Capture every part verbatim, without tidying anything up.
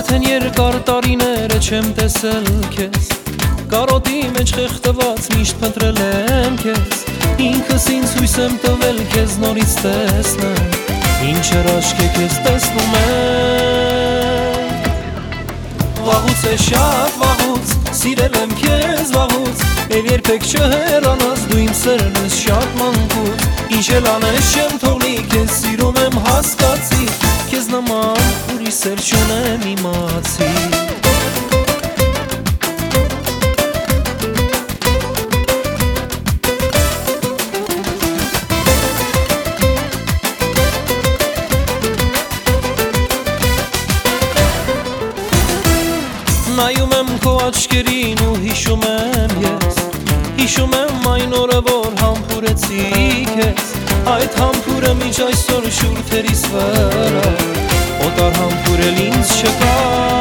Արդեն երկար տարիներ է չեմ տեսել քեզ, կարոտի մեջ խեղդված միշտ փնտրել եմ քեզ, ինքս ինձ հույս եմ տվել քեզ նորից տեսնեմ, ինչ հրաշք է քեզ տեսնում եմ։ Վաղուց է շատ վաղուց, սիրել եմ քեզ վաղուց, էլ երբեք չհեռանաս դու իմ սերն ես շատ մանկուց, ինչ էլ անես չեմ թողնի քեզ սիրում եմ հասկացի, քեզ նման ուրիշ սեր չունեմ իմացի։ Նայում եմ քո աչքերին ու հիշում եմ ես, հիշում եմ այն օրը որ համբուրեցի քեզ, այդ համբուրը միջ այսօր շուրթերիս վրա, օտար համբուրել ինձ չկա։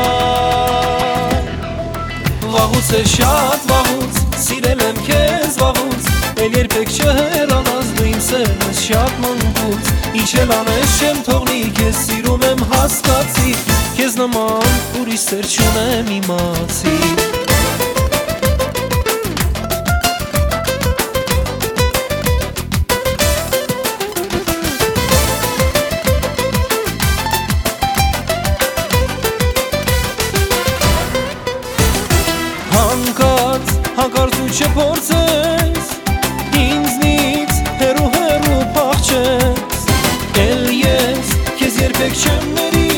Վաղուց է շատ վաղուց, սիրել եմ քեզ վաղուց, էլ երբեք չհեռանաս դու իմ սերն ես շատ մանկուց, ինչ էլ անես չեմ թողնի քեզ սիրում եմ հասկացի, քեզ նման ուրիշ սեր չունեմ իմացի։ Հանկարծ, հանկարծ ու չփորձես ինձնից հեռու հեռու փախչես, էլ ես քեզ երբեք չեմ ների,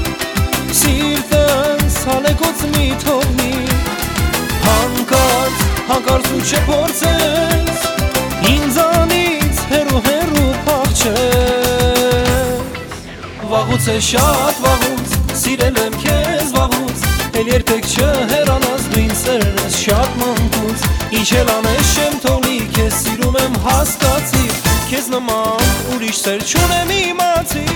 սիրտս հալեկոց մի թողնի, հանկարծ, հանկարծ ու չփորձես ինձանից հեռու հեռու փախչես։ Վաղուց է շատ վաղուց, սիրել եմ քեզ վաղուց, էլ երբեք չհեռանաս դու իմ սերն ես շատ մանկուց, ինչ էլ անես չեմ թողնի քեզ սիրում եմ հասկացի, քեզ նման ուրիշ սեր չունեմ իմացի։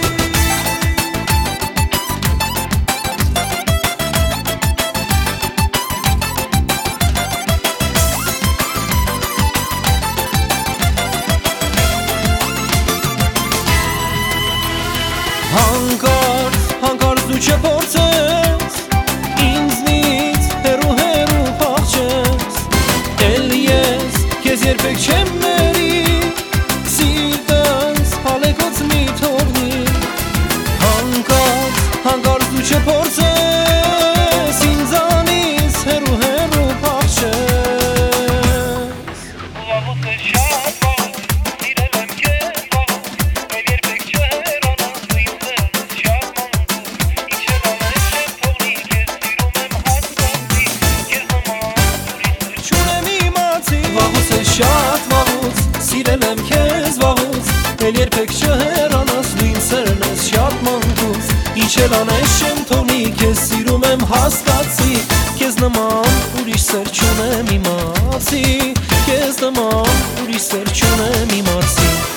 Հանկարծ, հանկարծ դու չփորձես ինձնից հեռու հեռու փախչես, էլ ես քեզ երբեք չեմ ների, սիրտս հալեկոց մի թողնի, հանկարծ, հանկարծ դու չփորձես ինձանից հեռու հեռու փախչես։ Վաղուց է շատ վաղուց, սիրել եմ քեզ վաղուց, էլ երբեք չհեռանաս դու իմ սերն ես շատ մանկուց, ինչ էլ անես չեմ թողնի քեզ սիրում եմ հասկացի, քեզ նման ուրիշ սեր չունեմ իմացի։ Վաղուց է շատ վաղուց, սիրել եմ քեզ վաղուց, էլ երբեք չհեռանաս դու իմ սերն ես շատ մանկուց, ինչ էլ անես չեմ թողնի քեզ սիրում եմ հասկացի, քեզ նման ուրիշ սեր չունեմ իմացի, քեզ նման ուրիշ սեր չունեմ իմացի։